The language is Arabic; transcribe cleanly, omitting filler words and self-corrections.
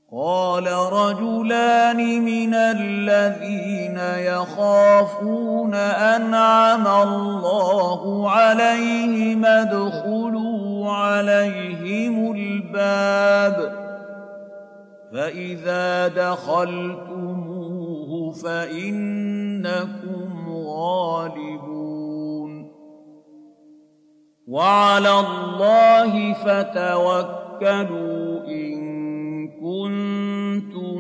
قال رجلان من الذين يخافون أنعم الله عليهم ادخلوا عليهم الباب فإذا دخلتموه فإنكم غالبون وعلى الله فتوكلوا إن كنتم